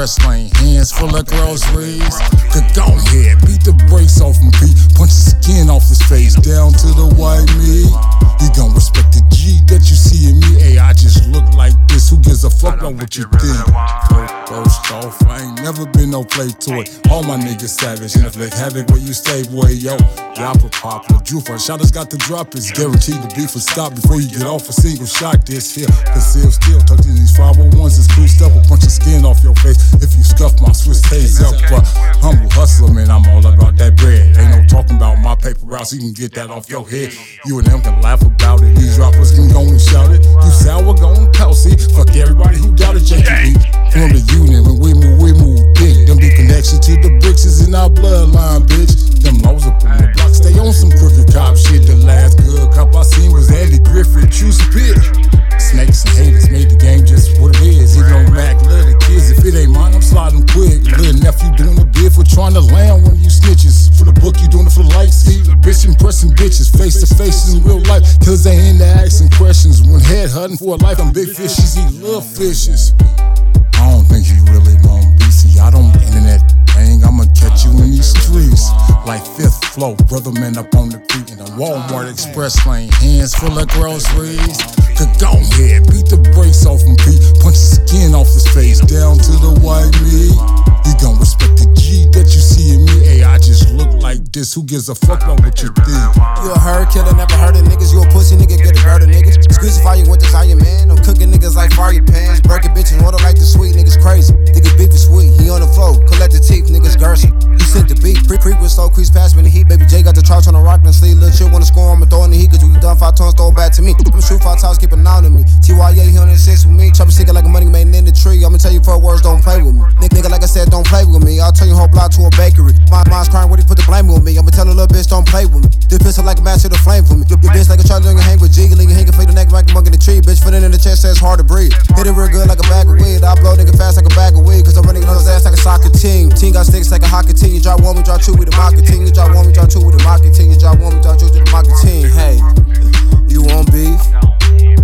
express lane, hands full of groceries. Go ahead, beat the brakes off him, Pete. Punch the skin off his face, down to the white meat. You gon' respect the G that you see in me. Hey, I just look like this, who gives a fuck about what you think? First off, I ain't never been no play toy. All my niggas savage, and if they havoc where you stay, boy, yo. Yapper popular, Jufa, shotters got the drop. It's guaranteed to be for stop before you get off a single shot. This here, concealed still, touching these 501s is creased up. A bunch of skin off your face if you scuff my Swiss taste up. Humble hustler, man, I'm all about that bread. Ain't no talking about my paper routes, you can get that off your head. You and them can laugh about it, these rappers can go and shout it. You sour, go and Kelsey, fuck everybody who doubted JQB. From the union, when we move big. Them big connections to the bricks is in our bloodline, bitch. Them laws up on the block, stay on some crooked cop shit. The last good cop I seen was Andy Griffith, true spit. Snakes and haters made the game just what it is. Even on Mac, love the kids. If it ain't mine, I'm sliding quick. Little nephew doing the bid for trying to land one of you snitches. For the book, you doing it for likes. Bitch impressing bitches face to face in real life. Cause they ain't asking questions. When head hunting for a life, I'm big fishes, eat little fishes. I don't think you really want BC. I don't internet thing. I'ma catch you in these streets. Like fifth floor, brother man up on the creek in a Walmart express lane, hands full of groceries. Go ahead, beat the brakes off him, Pete. Punch the skin off his face, down to the white meat. You gon' respect the G that you see in me. Hey, I just look like this, who gives a fuck about what you think? You a herd killer, never heard of niggas. You a pussy nigga, get a murder niggas. Excuse if you went to Zion, man. I'm cooking niggas like fire pans. Breaking bitches, water like the sweet niggas crazy. Niggas beef is sweet, he on the floor. Collect the teeth, niggas Gerson. You sent the beat, creep with slow crease past me in the heat. Baby J got the trouch on the rock and the sleeve. Little chill wanna score, I'ma throw in the heat. Cause you done 5 tons, throw it back to me. I'ma shoot 5 times, keep an eye on me. TYA, he on the 6 with me. Chopper sticker like a money man in the tree. I'ma tell you 4 words, don't play with me. Nigga, like I said, don't play with me. I'll turn your whole block to a bakery. My mind's crying, where he put the blame on me. I'ma tell a little bitch, don't play with me. This pistol like a match to the flame for me. Your bitch like a Charlie, you hang with Jiggly. You hang for the neck like a monkey in the tree. Bitch, foot in the chest, says hard to breathe. Hit it real good like a bag of weed. I blow nigga fast like a bag of weed. Cause I'm running on his ass like a soccer team. Team got sticks like a hockey team. You drop 1, we drop 2 with the marketing. You drop 1, we drop 2 with the marketing. You drop 1, we drop 2 with the marketing. Hey, you want beef?